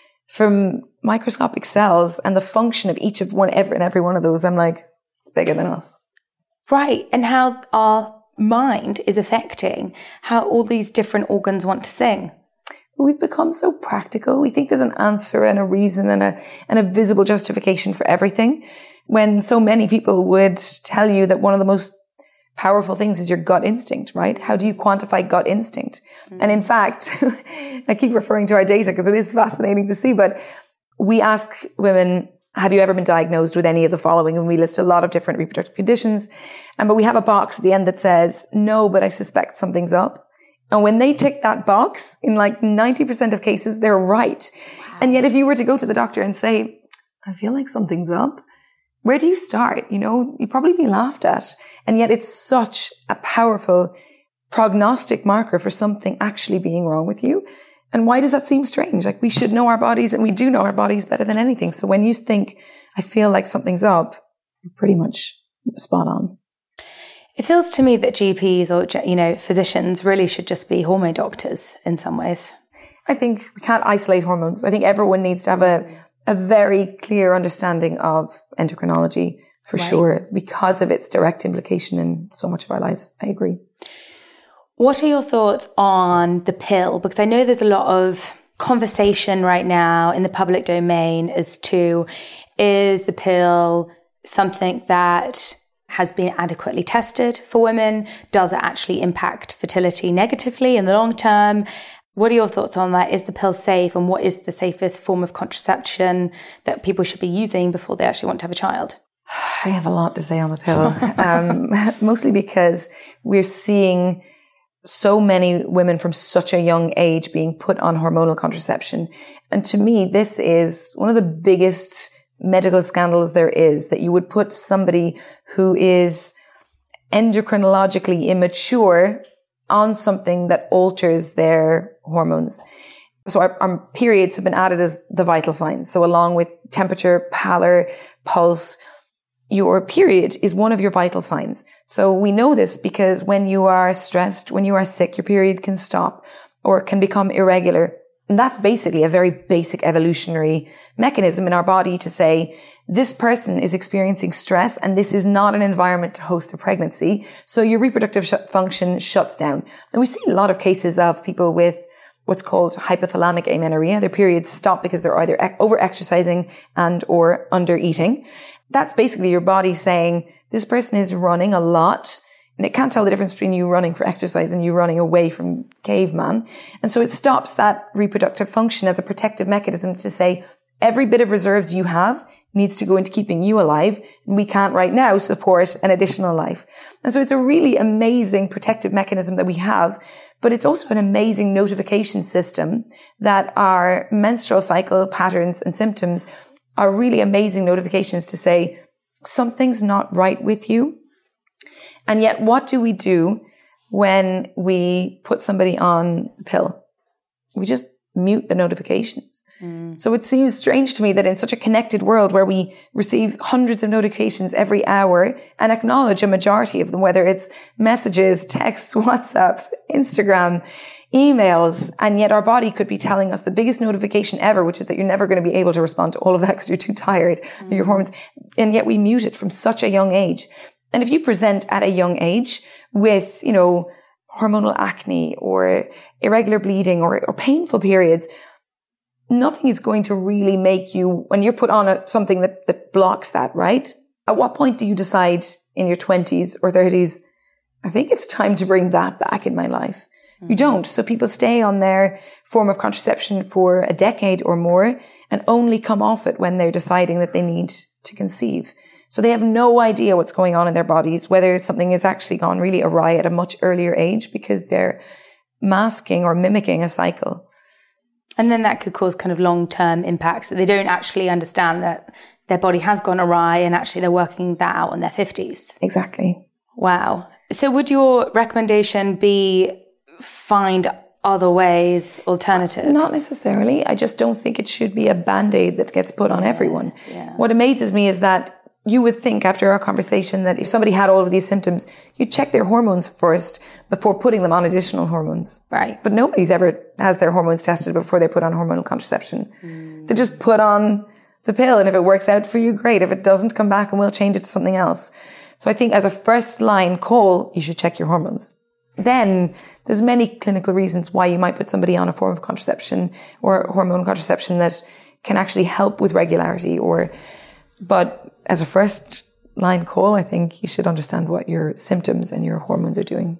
from microscopic cells and the function of each of every one of those, I'm like, it's bigger than us. Right. And how our mind is affecting how all these different organs want to sing. We've become so practical. We think there's an answer and a reason and a visible justification for everything, when so many people would tell you that one of the most powerful things is your gut instinct, right? How do you quantify gut instinct? And in fact, I keep referring to our data because it is fascinating to see, but we ask women, have you ever been diagnosed with any of the following? And we list a lot of different reproductive conditions. But we have a box at the end that says, no, but I suspect something's up. And when they tick that box, in like 90% of cases, they're right. Wow. And yet if you were to go to the doctor and say, I feel like something's up, where do you start? You'd probably be laughed at. And yet it's such a powerful prognostic marker for something actually being wrong with you. And why does that seem strange? Like, we should know our bodies, and we do know our bodies better than anything. So when you think, I feel like something's up, you're pretty much spot on. It feels to me that GPs or, physicians really should just be hormone doctors in some ways. I think we can't isolate hormones. I think everyone needs to have a very clear understanding of endocrinology for sure, because of its direct implication in so much of our lives. I agree. What are your thoughts on the pill? Because I know there's a lot of conversation right now in the public domain as to, is the pill something that has been adequately tested for women? Does it actually impact fertility negatively in the long term? What are your thoughts on that? Is the pill safe? And what is the safest form of contraception that people should be using before they actually want to have a child? I have a lot to say on the pill, mostly because we're seeing so many women from such a young age being put on hormonal contraception. And to me, this is one of the biggest medical scandals there is, that you would put somebody who is endocrinologically immature on something that alters their hormones. So our periods have been added as the vital signs. So along with temperature, pallor, pulse, your period is one of your vital signs. So we know this because when you are stressed, when you are sick, your period can stop or can become irregular. And that's basically a very basic evolutionary mechanism in our body to say, this person is experiencing stress and this is not an environment to host a pregnancy. So your reproductive function shuts down. And we see a lot of cases of people with what's called hypothalamic amenorrhea. Their periods stop because they're either over-exercising and or under-eating. That's basically your body saying, this person is running a lot, and it can't tell the difference between you running for exercise and you running away from caveman. And so it stops that reproductive function as a protective mechanism to say, every bit of reserves you have needs to go into keeping you alive, and we can't right now support an additional life. And so it's a really amazing protective mechanism that we have, but it's also an amazing notification system that our menstrual cycle patterns and symptoms are really amazing notifications to say, something's not right with you. And yet, what do we do when we put somebody on a pill? We just mute the notifications. So it seems strange to me that in such a connected world where we receive hundreds of notifications every hour and acknowledge a majority of them, whether it's messages, texts, WhatsApps, Instagram, emails, and yet our body could be telling us the biggest notification ever, which is that you're never going to be able to respond to all of that because you're too tired of your hormones. And yet we mute it from such a young age. And if you present at a young age with, hormonal acne or irregular bleeding or painful periods, nothing is going to really make you, when you're put on something that blocks that, right? At what point do you decide in your 20s or 30s, I think it's time to bring that back in my life? You don't. So people stay on their form of contraception for a decade or more and only come off it when they're deciding that they need to conceive. So they have no idea what's going on in their bodies, whether something has actually gone really awry at a much earlier age because they're masking or mimicking a cycle. And then that could cause kind of long-term impacts that they don't actually understand that their body has gone awry and actually they're working that out in their 50s. Exactly. Wow. So would your recommendation be find other ways, alternatives? Not necessarily. I just don't think it should be a Band-Aid that gets put on everyone. Yeah. What amazes me is that you would think after our conversation that if somebody had all of these symptoms, you'd check their hormones first before putting them on additional hormones. Right. But nobody's ever has their hormones tested before they put on hormonal contraception. They just put on the pill, and if it works out for you, great. If it doesn't, come back and we'll change it to something else. So I think as a first line call, you should check your hormones. Then there's many clinical reasons why you might put somebody on a form of contraception or hormone contraception that can actually help with regularity but as a first line call, I think you should understand what your symptoms and your hormones are doing.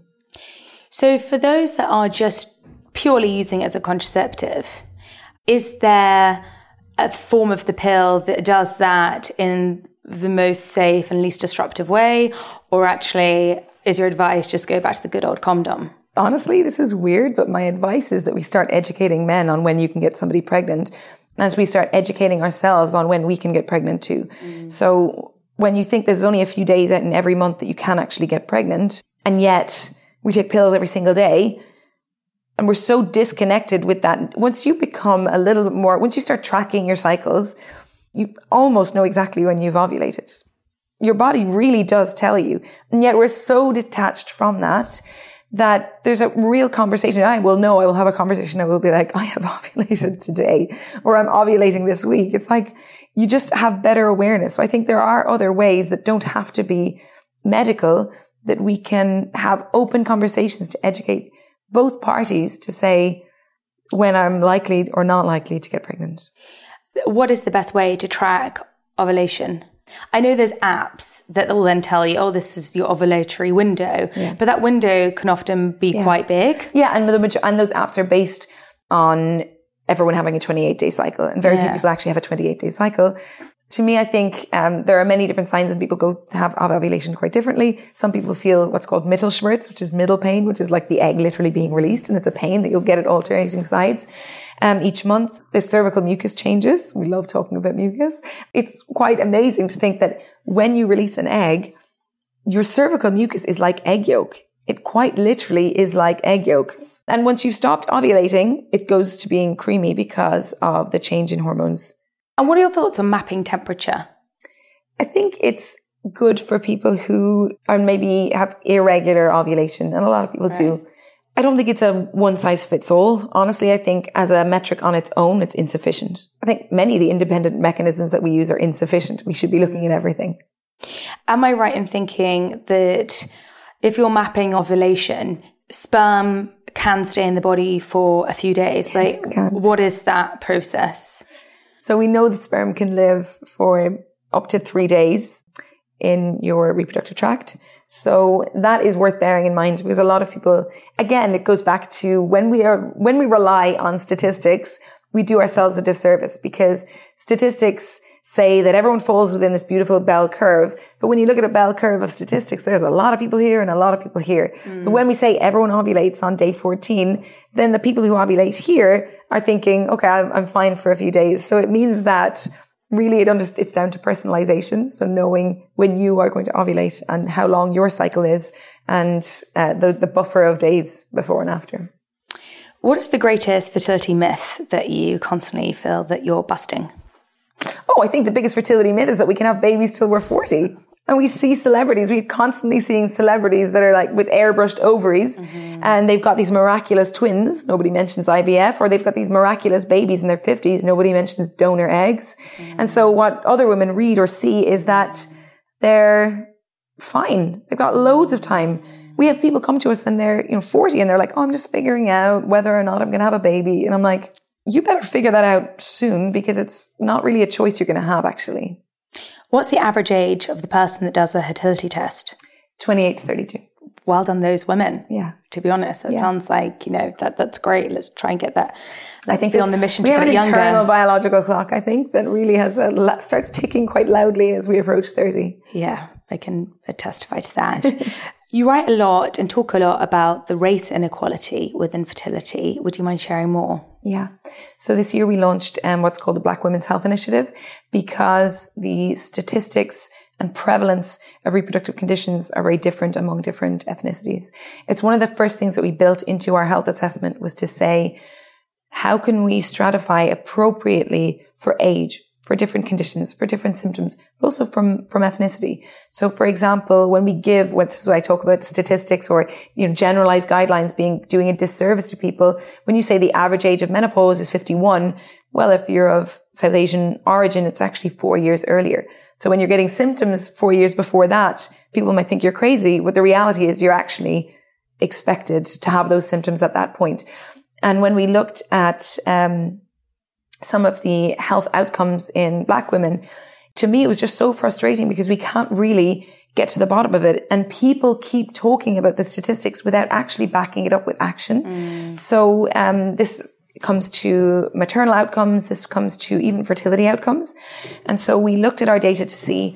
So for those that are just purely using it as a contraceptive, is there a form of the pill that does that in the most safe and least disruptive way? Or actually, is your advice just go back to the good old condom? Honestly, this is weird, but my advice is that we start educating men on when you can get somebody pregnant, as we start educating ourselves on when we can get pregnant too. So when you think there's only a few days out in every month that you can actually get pregnant, and yet we take pills every single day, and we're so disconnected with that. Once you become a little bit more, once you start tracking your cycles, you almost know exactly when you've ovulated. Your body really does tell you. And yet we're so detached from that there's a real conversation. I will have a conversation. I will be like, I have ovulated today, or I'm ovulating this week. It's like, you just have better awareness. So I think there are other ways that don't have to be medical, that we can have open conversations to educate both parties to say when I'm likely or not likely to get pregnant. What is the best way to track ovulation? I know there's apps that will then tell you, oh, this is your ovulatory window. Yeah. But that window can often be quite big. Yeah, and those apps are based on everyone having a 28-day cycle. And very few people actually have a 28-day cycle. To me, I think there are many different signs, and people go have ovulation quite differently. Some people feel what's called Mittelschmerz, which is middle pain, which is like the egg literally being released, and it's a pain that you'll get at alternating sides. Each month, the cervical mucus changes. We love talking about mucus. It's quite amazing to think that when you release an egg, your cervical mucus is like egg yolk. It quite literally is like egg yolk. And once you've stopped ovulating, it goes to being creamy because of the change in hormones. And what are your thoughts on mapping temperature? I think it's good for people who are maybe have irregular ovulation, and a lot of people do. I don't think it's a one size fits all. Honestly, I think as a metric on its own, it's insufficient. I think many of the independent mechanisms that we use are insufficient. We should be looking at everything. Am I right in thinking that if you're mapping ovulation, sperm can stay in the body for a few days? Yes, it can. What is that process? So we know that sperm can live for up to 3 days in your reproductive tract. So that is worth bearing in mind, because a lot of people, again, it goes back to when we rely on statistics, we do ourselves a disservice, because statistics say that everyone falls within this beautiful bell curve. But when you look at a bell curve of statistics, there's a lot of people here and a lot of people here. But when we say everyone ovulates on day 14, then the people who ovulate here are thinking, okay, I'm fine for a few days. So it means that really it's down to personalization. So knowing when you are going to ovulate and how long your cycle is, and the buffer of days before and after. What is the greatest fertility myth that you constantly feel that you're busting? Oh, I think the biggest fertility myth is that we can have babies till we're 40. And we see celebrities, we're constantly seeing celebrities that are like with airbrushed ovaries, and they've got these miraculous twins. Nobody mentions IVF. Or they've got these miraculous babies in their 50s. Nobody mentions donor eggs. And so what other women read or see is that they're fine. They've got loads of time. We have people come to us and they're 40 and they're like, oh, I'm just figuring out whether or not I'm going to have a baby. And I'm like, you better figure that out soon, because it's not really a choice you're going to have, actually. What's the average age of the person that does a fertility test? 28 to 32. Well done, those women. Yeah. To be honest, that sounds like, that's great. Let's try and get that. I think be on the mission to get get younger. We have an internal biological clock, I think, that really starts ticking quite loudly as we approach 30. Yeah, I can testify to that. You write a lot and talk a lot about the race inequality within fertility. Would you mind sharing more? Yeah. So this year we launched what's called the Black Women's Health Initiative, because the statistics and prevalence of reproductive conditions are very different among different ethnicities. It's one of the first things that we built into our health assessment, was to say, how can we stratify appropriately for age, for different conditions, for different symptoms, but also from ethnicity. So for example, when we give, this is what I talk about statistics or, generalized guidelines doing a disservice to people. When you say the average age of menopause is 51, well, if you're of South Asian origin, it's actually 4 years earlier. So when you're getting symptoms 4 years before that, people might think you're crazy, but the reality is you're actually expected to have those symptoms at that point. And when we looked at some of the health outcomes in Black women, to me, it was just so frustrating because we can't really get to the bottom of it. And people keep talking about the statistics without actually backing it up with action. So this comes to maternal outcomes. This comes to even fertility outcomes. And so we looked at our data to see,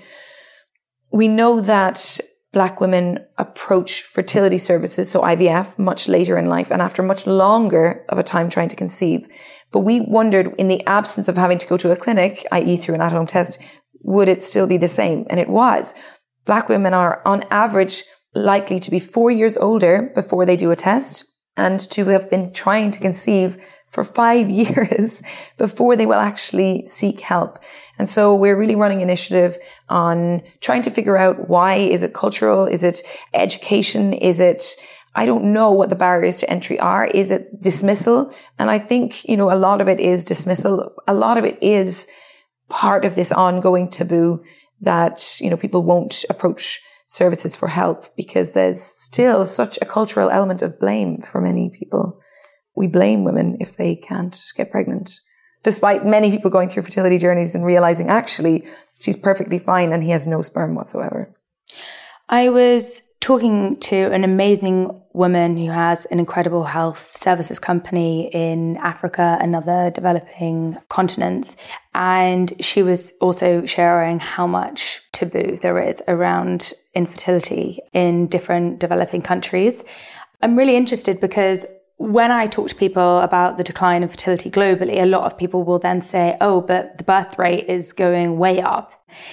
we know that Black women approach fertility services, so IVF, much later in life and after much longer of a time trying to conceive. But we wondered, in the absence of having to go to a clinic, i.e. through an at-home test, would it still be the same? And it was. Black women are on average likely to be 4 years older before they do a test and to have been trying to conceive for 5 years before they will actually seek help. And so we're really running an initiative on trying to figure out why. Is it cultural? Is it education? Is it, I don't know what the barriers to entry are. Is it dismissal? And I think, a lot of it is dismissal. A lot of it is part of this ongoing taboo that, people won't approach services for help because there's still such a cultural element of blame for many people. We blame women if they can't get pregnant, despite many people going through fertility journeys and realizing actually she's perfectly fine and he has no sperm whatsoever. I was talking to an amazing woman who has an incredible health services company in Africa and other developing continents. And she was also sharing how much taboo there is around infertility in different developing countries. I'm really interested because when I talk to people about the decline of fertility globally, a lot of people will then say, oh, but the birth rate is going way up.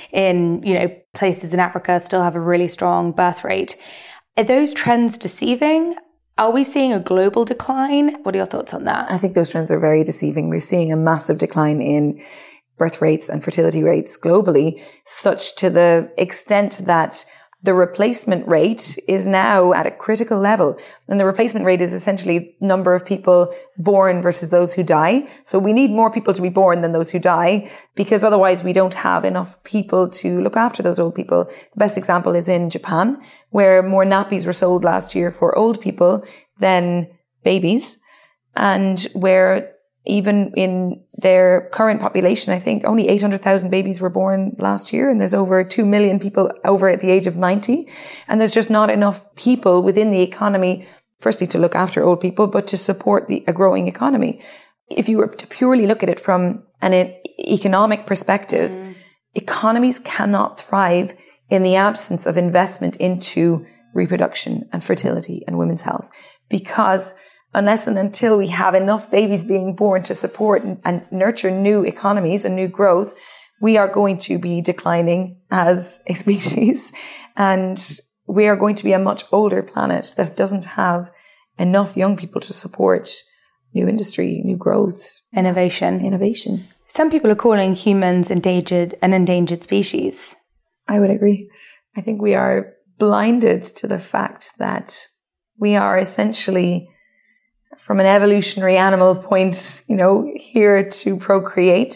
In, places in Africa still have a really strong birth rate. Are those trends deceiving? Are we seeing a global decline? What are your thoughts on that? I think those trends are very deceiving. We're seeing a massive decline in birth rates and fertility rates globally, such to the extent that the replacement rate is now at a critical level. And the replacement rate is essentially number of people born versus those who die. So we need more people to be born than those who die, because otherwise we don't have enough people to look after those old people. The best example is in Japan, where more nappies were sold last year for old people than babies, and where even in their current population, I think only 800,000 babies were born last year, and there's over 2 million people over at the age of 90. And there's just not enough people within the economy, firstly to look after old people, but to support a growing economy. If you were to purely look at it from an economic perspective, economies cannot thrive in the absence of investment into reproduction and fertility and women's health, because unless and until we have enough babies being born to support and nurture new economies and new growth, we are going to be declining as a species. And we are going to be a much older planet that doesn't have enough young people to support new industry, new growth. Innovation. Some people are calling humans an endangered species. I would agree. I think we are blinded to the fact that we are essentially, from an evolutionary animal point, here to procreate.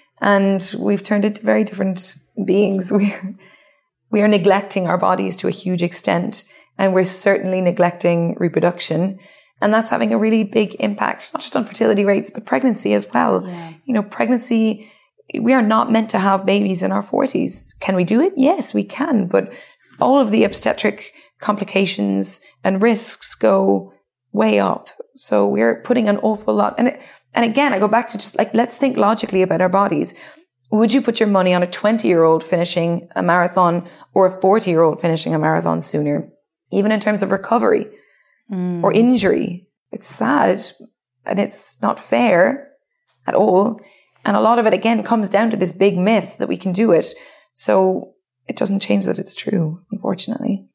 And we've turned into very different beings. We are neglecting our bodies to a huge extent. And we're certainly neglecting reproduction. And that's having a really big impact, not just on fertility rates, but pregnancy as well. Yeah. Pregnancy, we are not meant to have babies in our 40s. Can we do it? Yes, we can. But all of the obstetric complications and risks go way up. So we're putting an awful lot. And again, I go back to just let's think logically about our bodies. Would you put your money on a 20-year-old finishing a marathon or a 40-year-old finishing a marathon sooner? Even in terms of recovery or injury. It's sad and it's not fair at all. And a lot of it, again, comes down to this big myth that we can do it. So it doesn't change that it's true, unfortunately.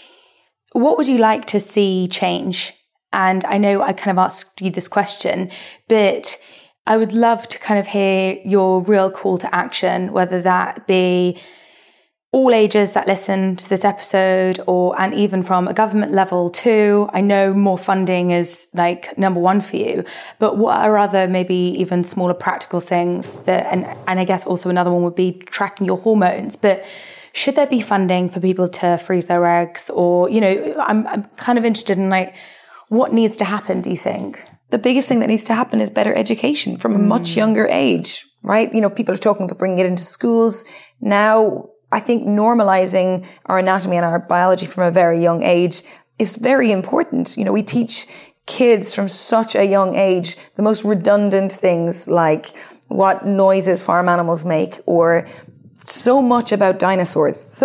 What would you like to see change? And I know I kind of asked you this question, but I would love to kind of hear your real call to action, whether that be all ages that listen to this episode and even from a government level too. I know more funding is like number one for you, but what are other maybe even smaller practical things that, and I guess also another one would be tracking your hormones, but should there be funding for people to freeze their eggs? Or, I'm kind of interested in like, what needs to happen, do you think? The biggest thing that needs to happen is better education from a much younger age, right? People are talking about bringing it into schools. Now, I think normalizing our anatomy and our biology from a very young age is very important. We teach kids from such a young age the most redundant things like what noises farm animals make, or so much about dinosaurs,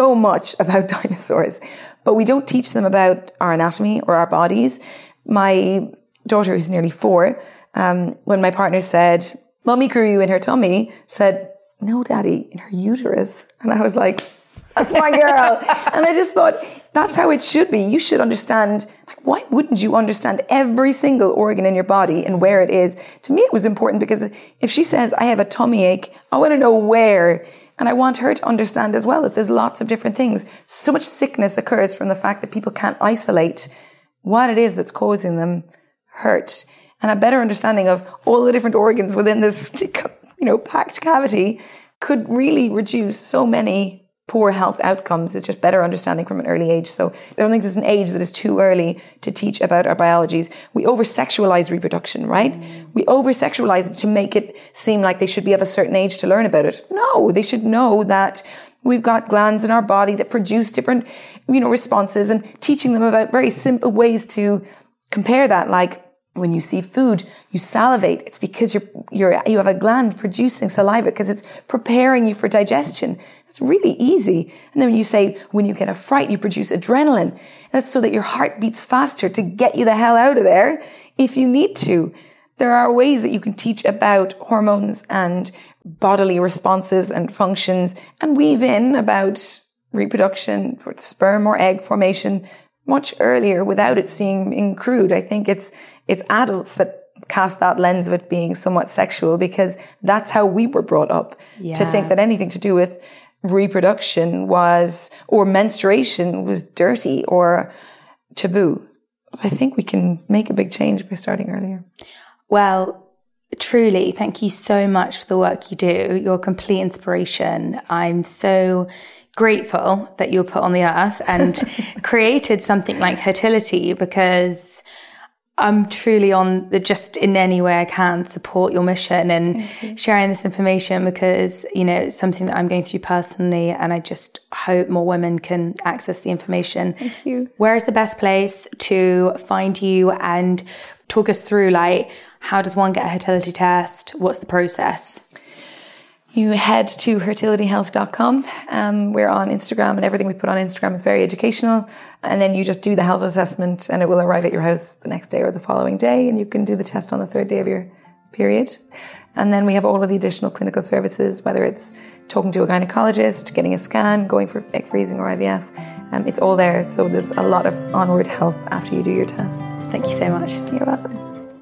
but we don't teach them about our anatomy or our bodies. My daughter, who's nearly 4, when my partner said, "Mommy grew you in her tummy," said, "No, Daddy, in her uterus." And I was like, that's my girl. And I just thought, that's how it should be. You should understand, like, why wouldn't you understand every single organ in your body and where it is? To me, it was important because if she says, "I have a tummy ache," I want to know where. And I want her to understand as well that there's lots of different things. So much sickness occurs from the fact that people can't isolate what it is that's causing them hurt. And a better understanding of all the different organs within this, packed cavity could really reduce so many poor health outcomes. It's just better understanding from an early age. So I don't think there's an age that is too early to teach about our biologies. We over-sexualize reproduction, right? We over-sexualize it to make it seem like they should be of a certain age to learn about it. No, they should know that we've got glands in our body that produce different, responses, and teaching them about very simple ways to compare that. Like when you see food, you salivate. It's because you have a gland producing saliva because it's preparing you for digestion. It's really easy. And then when you say, when you get a fright, you produce adrenaline. That's so that your heart beats faster to get you the hell out of there if you need to. There are ways that you can teach about hormones and bodily responses and functions and weave in about reproduction, for sperm or egg formation much earlier without it seeming crude. I think it's adults that cast that lens of it being somewhat sexual because that's how we were brought up to think that anything to do with reproduction or menstruation was dirty or taboo. So I think we can make a big change by starting earlier. Well, truly, thank you so much for the work you do. You're a complete inspiration. I'm so grateful that you were put on the earth and created something like Hertility, because I'm truly on just in any way I can support your mission and sharing this information, because, it's something that I'm going through personally, and I just hope more women can access the information. Thank you. Where is the best place to find you, and talk us through, like, how does one get a fertility test? What's the process? You head to hertilityhealth.com. We're on Instagram, and everything we put on Instagram is very educational. And then you just do the health assessment and it will arrive at your house the next day or the following day. And you can do the test on the 3rd day of your period. And then we have all of the additional clinical services, whether it's talking to a gynecologist, getting a scan, going for egg freezing or IVF. It's all there. So there's a lot of onward help after you do your test. Thank you so much. You're welcome.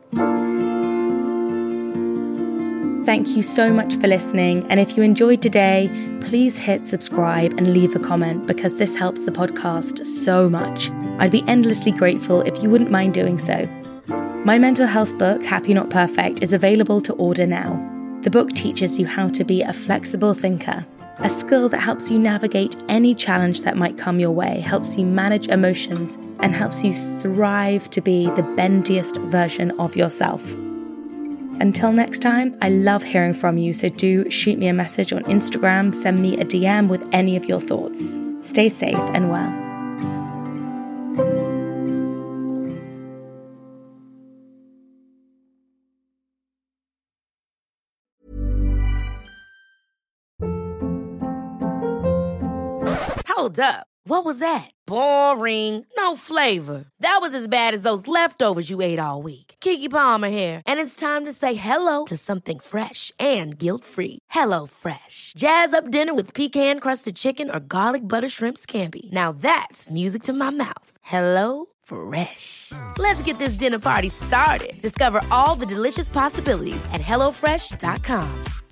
Thank you so much for listening. And if you enjoyed today, please hit subscribe and leave a comment, because this helps the podcast so much. I'd be endlessly grateful if you wouldn't mind doing so. My mental health book, Happy Not Perfect, is available to order now. The book teaches you how to be a flexible thinker, a skill that helps you navigate any challenge that might come your way, helps you manage emotions, and helps you thrive to be the bendiest version of yourself. Until next time, I love hearing from you, so do shoot me a message on Instagram, send me a DM with any of your thoughts. Stay safe and well. Hold up. What was that? Boring. No flavor. That was as bad as those leftovers you ate all week. Keke Palmer here. And it's time to say hello to something fresh and guilt-free. Hello Fresh. Jazz up dinner with pecan-crusted chicken or garlic butter shrimp scampi. Now that's music to my mouth. Hello Fresh. Let's get this dinner party started. Discover all the delicious possibilities at HelloFresh.com.